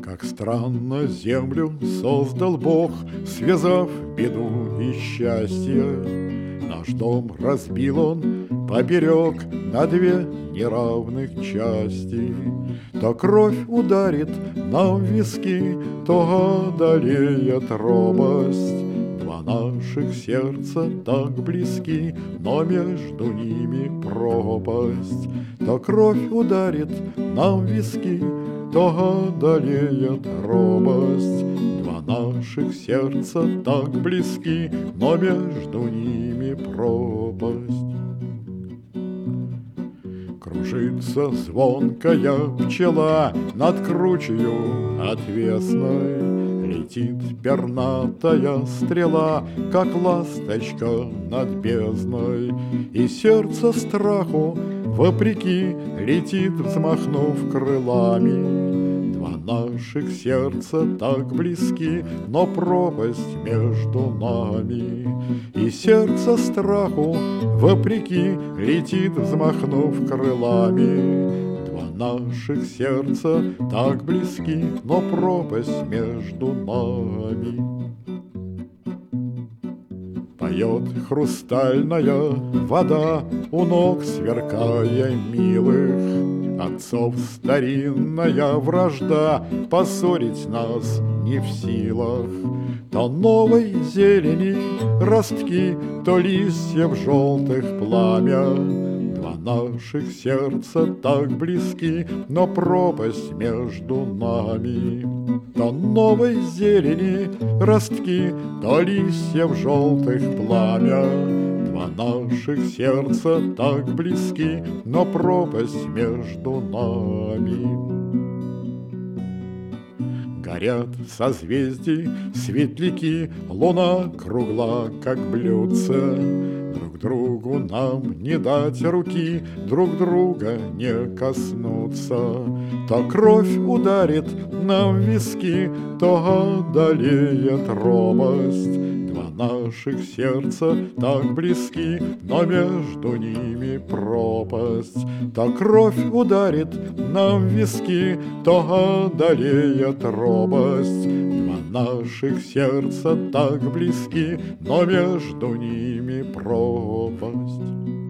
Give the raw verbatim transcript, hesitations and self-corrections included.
Как странно землю создал Бог, связав беду и счастье. Наш дом разбил он поперек на две неравных части. То кровь ударит нам в виски, то одолеет робость. Два наших сердца так близки, но между ними пропасть. То кровь ударит нам в виски, то одолеет робость. Два наших сердца так близки, но между ними пропасть. Кружится звонкая пчела над кручью отвесной. Летит пернатая стрела, как ласточка над бездной. И сердце страху, вопреки, летит, взмахнув крылами. Два наших сердца так близки, но пропасть между нами. И сердце страху, вопреки, летит, взмахнув крылами. Наших сердца так близки, но пропасть между нами. Поет хрустальная вода, у ног сверкая милых. Отцов старинная вражда поссорить нас не в силах. То новой зелени ростки, то листьев желтых пламя. Наших сердца так близки, но пропасть между нами. То новой зелени ростки, то листьев желтых пламя. Два наших сердца так близки, но пропасть между нами. Горят созвездий светляки, луна кругла, как блюдце. Друг другу нам не дать руки, друг друга не коснуться. То кровь ударит нам в виски, то одолеет робость. Два наших сердца так близки, но между ними пропасть. То кровь ударит нам в виски, то одолеет робость. Два наших сердца так близки, но между ними пропасть.